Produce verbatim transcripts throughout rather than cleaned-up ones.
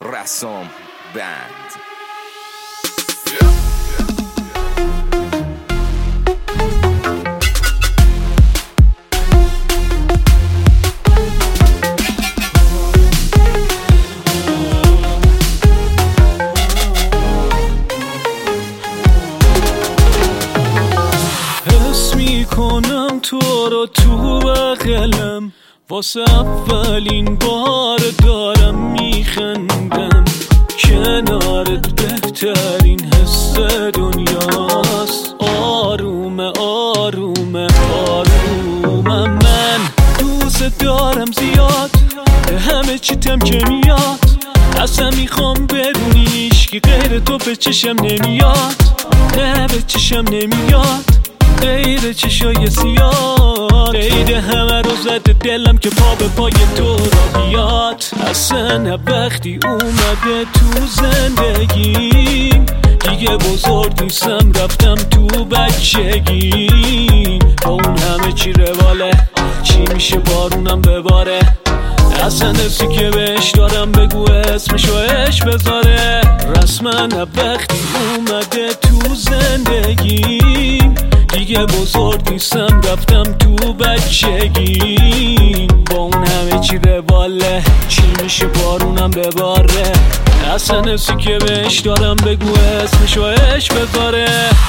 رسام بند. حس میکنم تو رو تو بغلم، واسه اولین بار دارم میخندم. کنارت بهترین حس دنیاست. آرومه آرومه آرومه، من دوست دارم زیاد، به همه چی تم که میاد. اصلا میخوام بدونیش که غیر تو به چشم نمیاد، نه به چشم نمیاد غیر چشای سیاه. غیر همه رو زده دلم که پا به پای تو را بیاد. اصلا وقتی اومده تو زندگیم دیگه بزرگ نیستم، رفتم تو بچگی. با اون همه چی رواله، چی میشه بارونم بباره. اصلا حسی که بهش دارم بگو اسمشو اش بذاره. رسما وقتی اومده تو زندگیم دیگه بزرگ نیستم، رفتم تو بچگی. با اون همه چی رواله، چی میشه بارونم بباره. اصلا حسی که بهش دارم بگو اسمشو اش بذاره.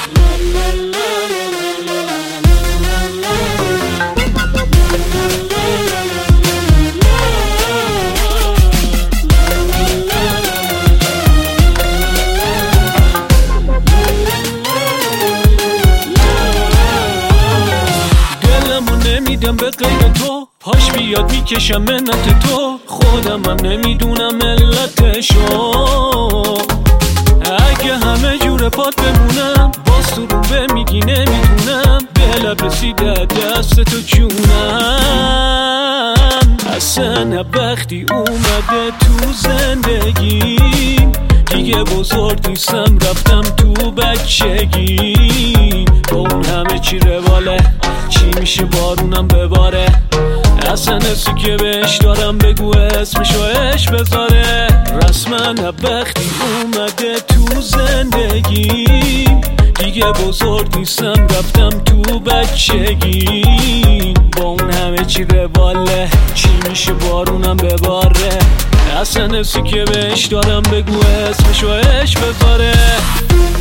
نمیدم به غیر تو، پاش بیاد میکشم منت تو. خودم هم نمیدونم علتشو. اگه همه جور پات بمونم، باز تو رو به میگی نمیتونم. به لب رسیده دست تو جونم. اصلا وقتی اومده تو زندگی دیگه بزرگ نیستم، رفتم تو بچگی. با اون همه چی رواله، چی میشه بارونم بباره. اصلا حسی که بهش دارم بگو اسمشو اش بذاره. رسما وقتی اومده تو زندگی دیگه بزرگ نیستم، رفتم تو بچگی. با اون همه چی رواله، چی میشه بارونم بباره. اصلا حسی که بهش دارم بگو اسمشو اش بذاره.